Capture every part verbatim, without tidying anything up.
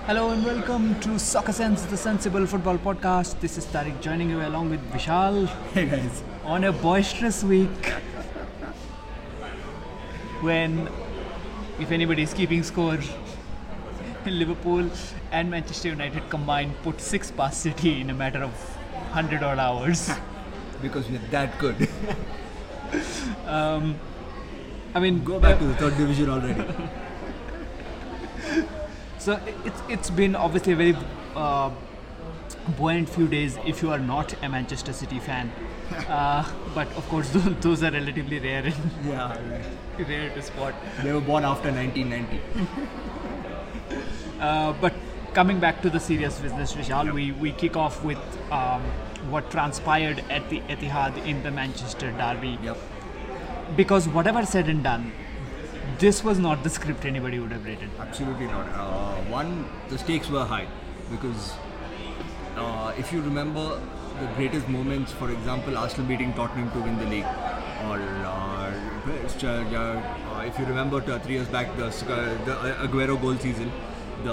Hello and welcome to Soccer Sense, the Sensible Football Podcast. This is Tariq joining you along with Vishal. Hey guys. On a boisterous week when, if anybody is keeping score, Liverpool and Manchester United combined put six past City in a matter of one hundred odd hours. Because we're that good. um, I mean, Go back to the third division already. So it's it's been obviously a very uh, buoyant few days if you are not a Manchester City fan. Uh, but of course those, those are relatively rare and Yeah, rare to spot. they were born after nineteen ninety. Uh, but coming back to the serious business, Vishal, we, we kick off with um, what transpired at the Etihad in the Manchester derby. Yep. Because whatever said and done, this was not the script anybody would have rated. Absolutely not. Uh, one, the stakes were high because uh, if you remember the greatest moments, for example, Arsenal beating Tottenham to win the league, or uh, uh, if you remember uh, three years back, the, uh, the Aguero goal season, the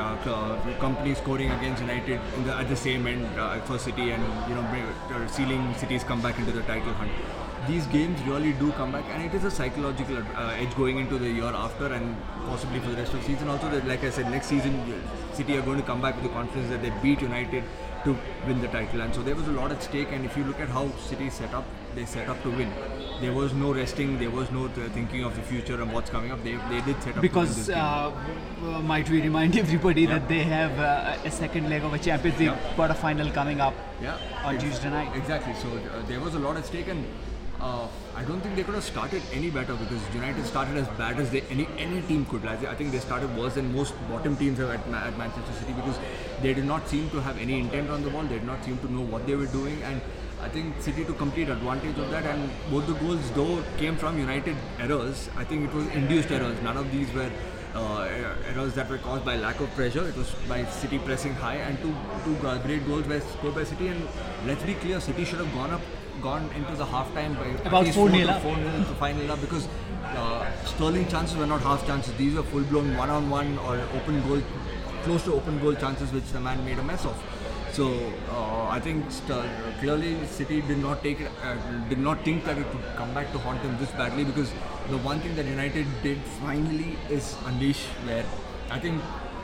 uh, company scoring against United in the, at the same end uh, for City, and you know uh, sealing City's comeback into the title hunt. These games really do come back, and it is a psychological uh, edge going into the year after, and possibly for the rest of the season. Also, that, like I said, next season City are going to come back with the confidence that they beat United to win the title, and so there was a lot at stake. And if you look at how City set up, they set up to win. There was no resting, there was no th- thinking of the future and what's coming up. They they did set up because to win this game. uh, might we remind everybody Yeah. that they have uh, a second leg of a Champions League Yeah. quarter final coming up Yeah, on ex- Tuesday night. Exactly. So uh, there was a lot at stake, and uh, I don't think they could have started any better, because United started as bad as they, any any team could. Like, I think they started worse than most bottom teams have at, Ma- at Manchester City, because they did not seem to have any intent on the ball. They did not seem to know what they were doing, and I think City took complete advantage of that. And both the goals, though, came from United errors. I think it was induced errors. None of these were uh, errors that were caused by lack of pressure. It was by City pressing high, and two two uh, great goals were scored by City. And let's be clear, City should have gone up, gone into the half time by at About least four four nil to up. four nil to five nil up, because uh, Sterling chances were not half chances. These were full blown one on one or open goal, close to open goal chances, which the man made a mess of. So uh, I think st- clearly City did not take it, uh, did not think that it would come back to haunt them this badly, because the one thing that United did finally is unleash, where I think,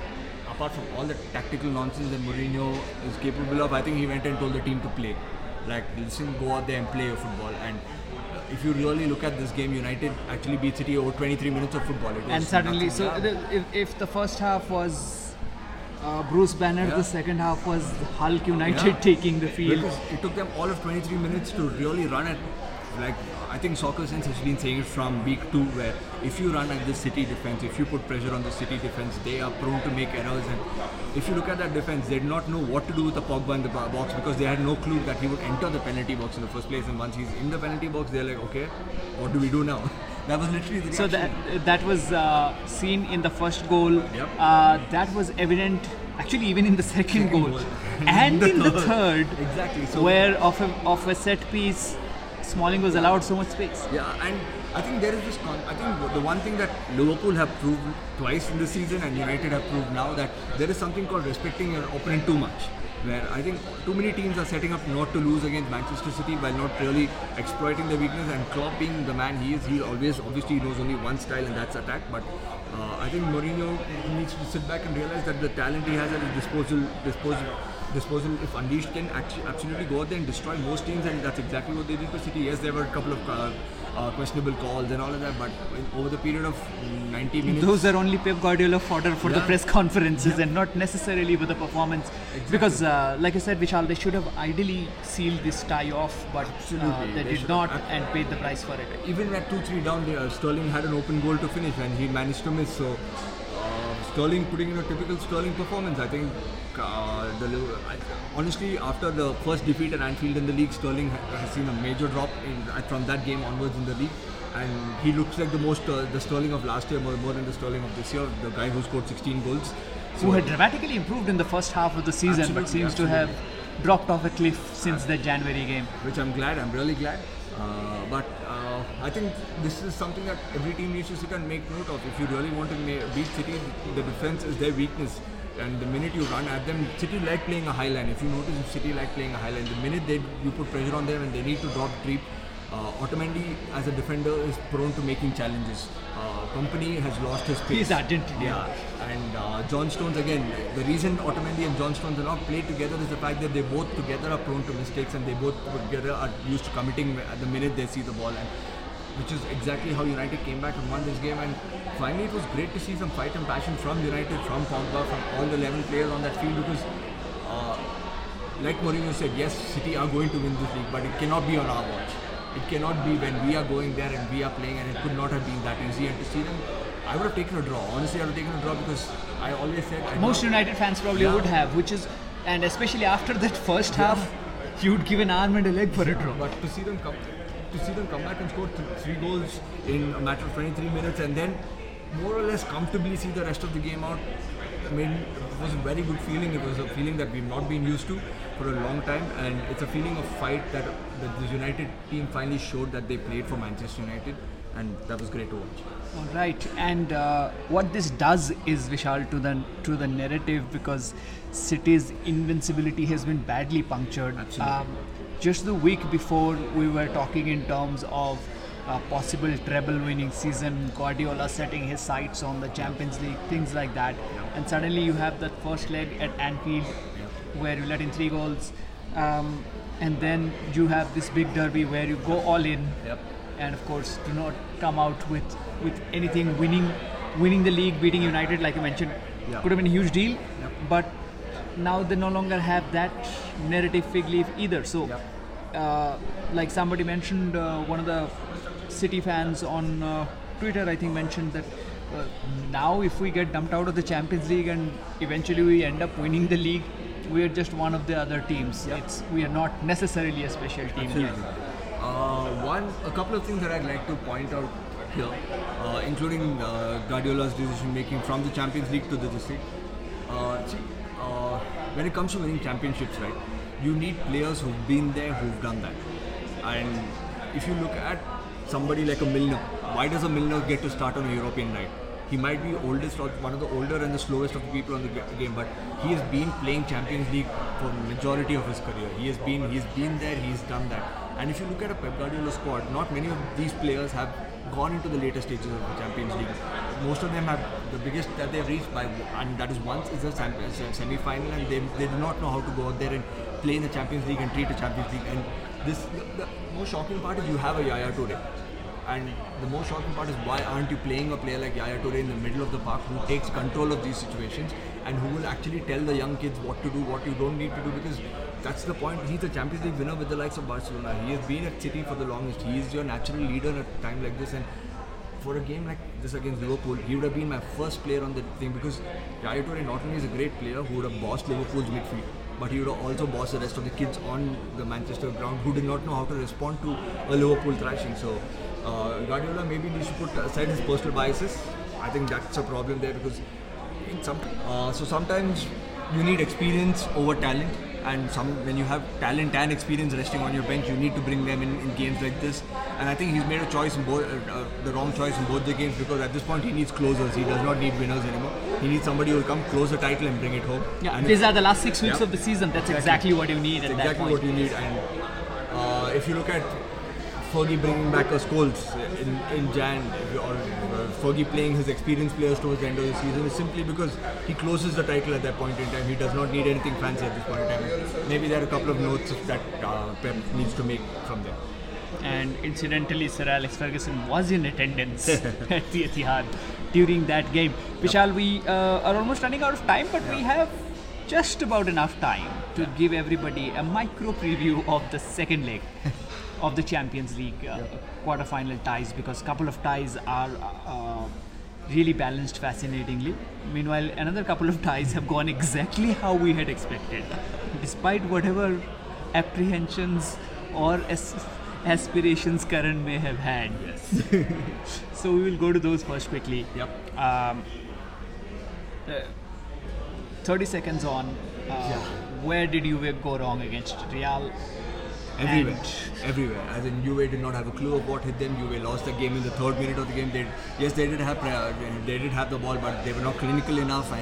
apart from all the tactical nonsense that Mourinho is capable of, I think he went and told the team to play. Like, listen, go out there and play your football. And if you really look at this game, United actually beat City over twenty-three minutes of football. It was And suddenly, nothing. so Yeah. the, if, if the first half was uh, Bruce Banner, Yeah. the second half was Hulk United Yeah. taking the field. Because it took them all of twenty-three minutes to really run it. Like, I think Soccer Sense has been saying it from week two, where if you run at the City defense, if you put pressure on the City defense, they are prone to make errors. And if you look at that defense, they did not know what to do with the Pogba in the bo- box, because they had no clue that he would enter the penalty box in the first place. And once he's in the penalty box, they're like, okay, what do we do now? That was literally the So reaction. that that was uh, seen in the first goal. Yep. Uh, that was evident, actually, even in the second, goal, goal. and The in the third. third, Exactly. So where of a of a set piece, Smalling was allowed so much space. Yeah, and I think there is this. Con- I think the one thing that Liverpool have proved twice in this season, and United have proved now, that there is something called respecting your opponent too much. Where I think too many teams are setting up not to lose against Manchester City while not really exploiting the weakness. And Klopp, being the man he is, he always obviously knows only one style, and that's attack. But uh, I think Mourinho needs to sit back and realize that the talent he has at his disposal, disposal. disposal, if unleashed, can actually absolutely go out there and destroy most teams, and that's exactly what they did to City. Yes, there were a couple of uh, uh, questionable calls and all of that, but in, over the period of ninety minutes, Those are only Pep Guardiola fodder for the Yeah. press conferences, Yeah. and not necessarily with the performance. Because, uh, like I said, Vishal, they should have ideally sealed this tie off, but uh, Absolutely, they, they did should not have. and paid the price for it. even at two three down, they, uh, Sterling had an open goal to finish, and he managed to miss. So uh, Sterling putting in a typical Sterling performance. I think uh, the I, honestly, after the first defeat at Anfield in the league, Sterling ha- has seen a major drop in, uh, from that game onwards in the league, and he looks like the most uh, the Sterling of last year, more, more than the Sterling of this year. The guy who scored sixteen goals. Who had dramatically improved in the first half of the season, but Absolutely, seems to have dropped off a cliff since the January game. Which I'm glad. I'm really glad. Uh, but uh, I think this is something that every team needs to sit and make note of. If you really want to ma- beat City, the defense is their weakness. And the minute you run at them, City like playing a high line. If you notice, City like playing a high line. The minute they you put pressure on them and they need to drop deep, uh, Otamendi as a defender is prone to making challenges. Uh, Company has lost his pace. He's Argentinian. Yeah. And uh, John Stones again. The reason Otamendi and John Stones are not played together is the fact that they both together are prone to mistakes and they both together are used to committing at the minute they see the ball. And which is exactly how United came back and won this game. And finally, it was great to see some fight and passion from United, from Pogba, from all the eleven players on that field because, uh, like Mourinho said, yes, City are going to win this league, but it cannot be on our watch. It cannot be when we are going there and we are playing, and it could not have been that easy. And to see them, I would have taken a draw. Honestly, I would have taken a draw because I always said... I Most United fans probably yeah. would have, which is, and especially after that first half, you'd give an arm and a leg for a draw. But to see them come... to see them come back and score th- three goals in a matter of twenty-three minutes and then more or less comfortably see the rest of the game out, I mean, it was a very good feeling. It was a feeling that we've not been used to for a long time, and it's a feeling of fight that, that the United team finally showed that they played for Manchester United, and that was great to watch. All right, and uh, what this does is, Vishal, to the to the narrative, because City's invincibility has been badly punctured. Absolutely. Um, Just the week before, we were talking in terms of a possible treble-winning season, Guardiola setting his sights on the Champions League, things like that. Yeah. And suddenly you have that first leg at Anfield, Yeah. where you let in three goals. Um, and then you have this big derby where you go all in. Yep. And of course, do not come out with, with anything. Winning winning the league, beating United, like you mentioned, Yeah. could have been a huge deal. Yep. But now they no longer have that narrative fig leaf either. So, Yep. uh, like somebody mentioned, uh, one of the City fans on uh, Twitter, I think, mentioned that uh, now if we get dumped out of the Champions League and eventually we end up winning the league, we are just one of the other teams. Yep. It's we are not necessarily a special team. Absolutely. Uh, one, a couple of things that I'd like to point out here, uh, including uh, Guardiola's decision making from the Champions League to the this league. Uh, see, uh, when it comes to winning championships, right, you need players who've been there, who've done that. And if you look at somebody like a Milner, why does a Milner get to start on a European night? He might be oldest or one of the older and the slowest of the people on the game, but he has been playing Champions League for the majority of his career. He has been, he's been there, he's done that. And if you look at a Pep Guardiola squad, not many of these players have gone into the later stages of the Champions League. Most of them have the biggest that they've reached by, and that is once is a semi-final, and they they do not know how to go out there and play in the Champions League and treat the Champions League. And this, the, the most shocking part is you have a Yaya Toure. And the most shocking part is why aren't you playing a player like Yaya Toure in the middle of the park who takes control of these situations and who will actually tell the young kids what to do, what you don't need to do, because that's the point. He's a Champions League winner with the likes of Barcelona. He has been at City for the longest. He is your natural leader at a time like this, and for a game like this against Liverpool, he would have been my first player on the thing, because Yaya Toure not only is a great player who would have bossed Liverpool's midfield, but he would have also bossed the rest of the kids on the Manchester ground who did not know how to respond to a Liverpool thrashing. So uh, Guardiola maybe needs to put aside his personal biases. I think that's a problem there, because in some uh, so sometimes you need experience over talent, and some when you have talent and experience resting on your bench, you need to bring them in, in games like this. And I think he's made a choice in both, uh, uh, the wrong choice in both the games, because at this point he needs closers. He does not need winners anymore. He needs somebody who will come close the title and bring it home. Yeah, and these are the last six weeks yeah. of the season. That's exactly, Exactly. what you need at It's that exactly point. what you need. And uh, if you look at Fergie bringing back a Scholes in, in Jan, or uh, Fergie playing his experienced players towards the end of the season, is simply because he closes the title at that point in time. He does not need anything fancy at this point in time. Maybe there are a couple of notes that uh, Pep needs to make from them. And incidentally, Sir Alex Ferguson was in attendance at the Etihad during that game. Vishal, we uh, are almost running out of time, but we have just about enough time to give everybody a micro preview of the second leg of the Champions League uh, quarter-final ties, because a couple of ties are uh, really balanced fascinatingly. Meanwhile, another couple of ties have gone exactly how we had expected, despite whatever apprehensions or as- aspirations Karan may have had. Yes. So we will go to those first quickly. Yep. Um, uh, thirty seconds on, uh, Yeah. where did you go wrong against Real? Everywhere, And- everywhere. As in, Juve did not have a clue of what hit them. Juve lost the game in the third minute of the game. They, yes, they did have, uh, they did have the ball, but they were not clinical enough. And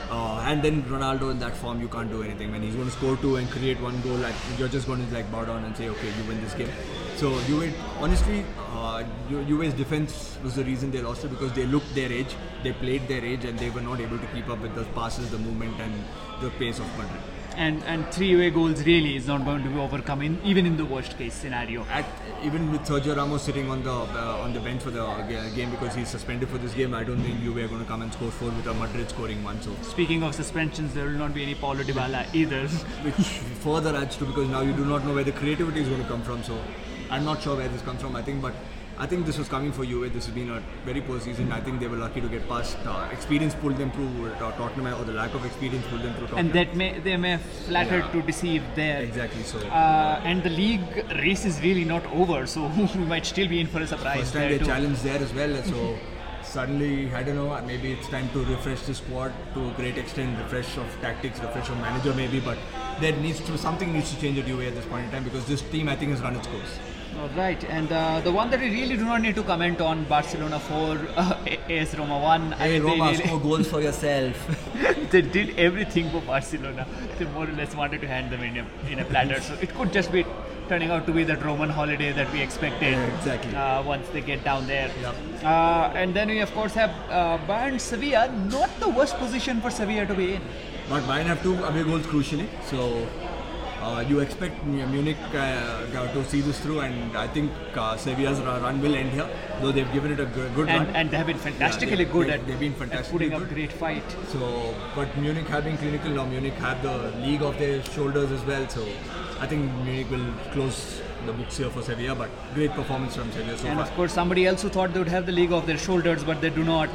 Uh, and then Ronaldo in that form, you can't do anything. When he's going to score two and create one goal, like, you're just going to like bow down and say, okay, you win this game. So Juve, honestly, uh, Ju- Juve's defense was the reason they lost it, because they looked their age, they played their age, and they were not able to keep up with the passes, the movement, and the pace of Madrid. And and three away goals really is not going to be overcome in, even in the worst case scenario. At, even with Sergio Ramos sitting on the uh, on the bench for the ga- game because he's suspended for this game, I don't think Juve are going to come and score four with a Madrid scoring one. So Speaking of suspensions, there will not be any Paulo Dybala either. which further adds to, because now you do not know where the creativity is going to come from. So I'm not sure where this comes from. I think, but I think this was coming for Juve. This has been a very poor season. I think they were lucky to get past. Uh, experience pulled them through uh, Tottenham, or the lack of experience pulled them through Tottenham. And that may they may have flattered Yeah. to deceive there. Exactly. So Uh, and the league race is really not over, so we might still be in for a surprise first time there they too. challenged there as well. So suddenly, I don't know, maybe it's time to refresh the squad to a great extent, refresh of tactics, refresh of manager maybe, but there needs to something needs to change at Juve at this point in time, because this team I think has run its course. All right, and uh, the one that we really do not need to comment on, Barcelona four, uh, A S Roma one. I Hey mean, they Roma, really- score goals for yourself. they did everything for Barcelona. They more or less wanted to hand them in a, in a platter. So it could just be turning out to be that Roman holiday that we expected. Yeah, exactly. Uh, once they get down there. Yep. Uh, and then we of course have uh, Bayern Sevilla. Not the worst position for Sevilla to be in. But Bayern have two away goals crucially, so uh, you expect Mu- Munich uh, to see this through, and I think uh, Sevilla's ru- run will end here, though they've given it a good, good And, run. and they have been fantastically they- good they- at, they've been at fantastically putting up good. great fight. So, but Munich have been clinical now. Munich have the league off their shoulders as well. So, I think Munich will close the books here for Sevilla. But great performance from Sevilla so And far. of course, somebody else who thought they would have the league off their shoulders, but they do not.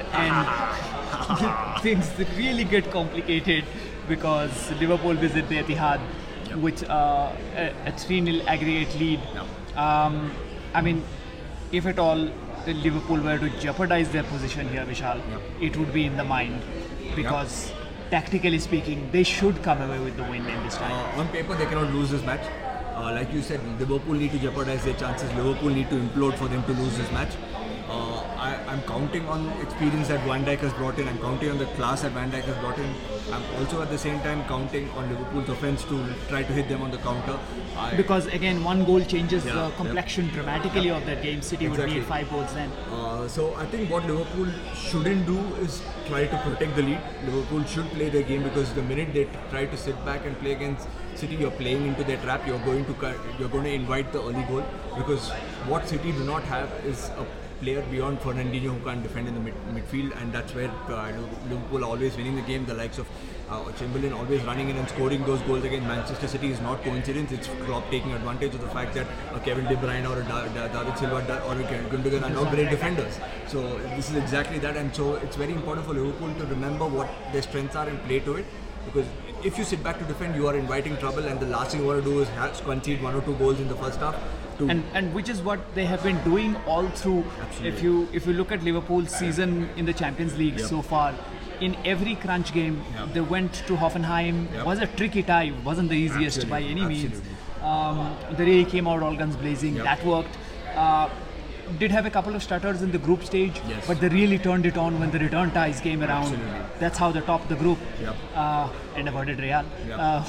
And things really get complicated because Liverpool visit the Etihad Yep. with uh, a, a three nil aggregate lead. Yep. Um, I mean, if at all Liverpool were to jeopardize their position here, Vishal, Yep. it would be in the mind because tactically speaking, they should come away with the win in this time. Uh, on paper, they cannot lose this match. Uh, like you said, Liverpool need to jeopardize their chances. Liverpool need to implode for them to lose this match. Uh, I, I'm counting on experience that Van Dijk has brought in. I'm counting on the class that Van Dijk has brought in. I'm also at the same time counting on Liverpool's offense to try to hit them on the counter. I, Because again, one goal changes Yeah, the yeah. complexion dramatically of that game. City would Exactly. need five goals then. Uh, so I think what Liverpool shouldn't do is try to protect the lead. Liverpool should play their game, because the minute they try to sit back and play against City, you're playing into their trap. You're going to cut- you're going to invite the early goal, because what City do not have is a player beyond Fernandinho who can't defend in the mid- midfield, and that's where uh, Liverpool are always winning the game. The likes of uh, Chamberlain always running in and scoring those goals against Manchester City is not coincidence. It's Klopp taking advantage of the fact that uh, Kevin De Bruyne or a da- da- David Silva da- or a Gundogan are not great defenders. So this is exactly that, and so it's very important for Liverpool to remember what their strengths are and play to it, because if you sit back to defend, you are inviting trouble, and the last thing you want to do is have, concede one or two goals in the first half. To And and which is what they have been doing all through. Absolutely. If you if you look at Liverpool's season in the Champions League Yep. so far, in every crunch game Yep. they went to Hoffenheim. Yep. Was a tricky tie. Wasn't the easiest by Absolutely, any means. absolutely. Um, they really came out all guns blazing. Yep. That worked. Uh, did have a couple of stutters in the group stage, Yes. but they really turned it on when the return ties came around. Absolutely. That's how they topped the group. Yep. Uh, and avoided Real. Yep. Uh,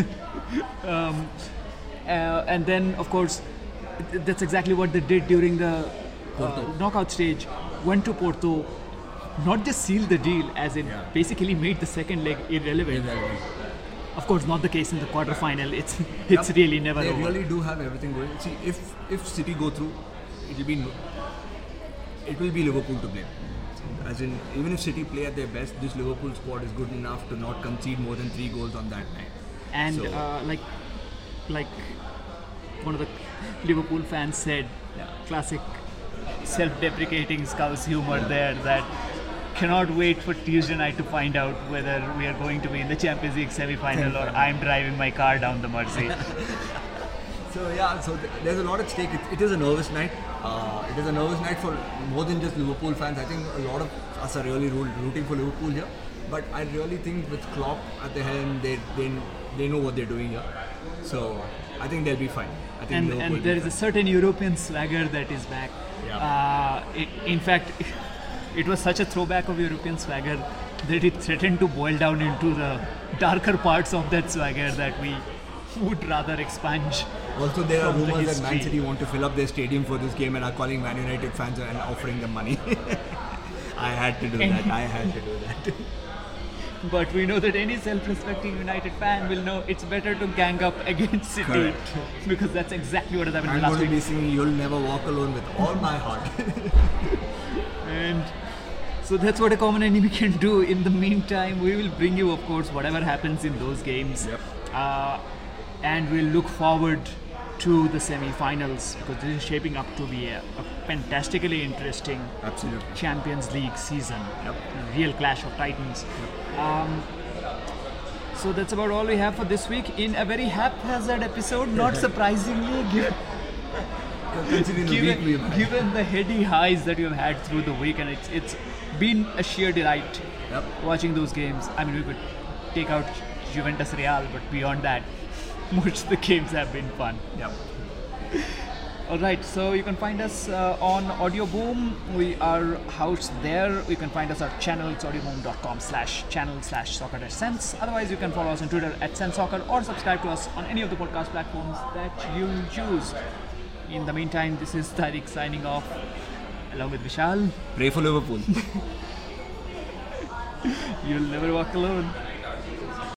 um, uh, and then, of course, th- that's exactly what they did during the uh, Porto. knockout stage. Went to Porto, not just sealed the deal, as in Yeah. basically made the second leg irrelevant. Irrelevant. Of course, not the case in the quarterfinal. It's it's Yep. really never They over. really do have everything going. See, if if City go through, it'll be no- it will be Liverpool to blame. As in, even if City play at their best, this Liverpool squad is good enough to not concede more than three goals on that night. And So- uh, like like one of the Liverpool fans said, Yeah. classic self-deprecating Scouse humor there, that cannot wait for Tuesday night to find out whether we are going to be in the Champions League semi-final or I'm driving my car down the Mersey. So yeah, so th- there's a lot at stake. It, it is a nervous night. Uh, it is a nervous night for more than just Liverpool fans. I think a lot of us are really ro- rooting for Liverpool here. But I really think with Klopp at the helm, they they they know what they're doing here. So I think they'll be fine. I think and Liverpool and will there be is a fine. certain European swagger that is back. Yeah. Uh, i in fact, it was such a throwback of European swagger that it threatened to boil down into the darker parts of that swagger that we would rather expunge. Also, there are from the rumors that Man history. City want to fill up their stadium for this game and are calling Man United fans and offering them money. I had to do that. I had to do that. But we know that any self-respecting United fan will know it's better to gang up against City. Correct. Because that's exactly what has happened I'm last going to week. be singing "You'll Never Walk Alone" with all my heart. And so that's what a common enemy can do. In the meantime, we will bring you, of course, whatever happens in those games. Yep. Uh, and we'll look forward to the semi-finals because this is shaping up to be a, a fantastically interesting Absolutely. Champions League season. Yep. A real clash of titans. Um, so that's about all we have for this week in a very haphazard episode. Not surprisingly, given, Considering the week given, we've had. given the heady highs that we've had through the week, and it's it's been a sheer delight Yep. watching those games. I mean, we could take out Juventus Real, but beyond that, most of the games have been fun. Yep. Alright, so you can find us uh, on Audio Boom. We are housed there. You can find us our channel, it's audioboom.com slash channel slash soccer dash sense. Otherwise, you can follow us on Twitter at sensoccer or subscribe to us on any of the podcast platforms that you choose. In the meantime, this is Tariq signing off along with Vishal. Pray for Liverpool. You'll never walk alone.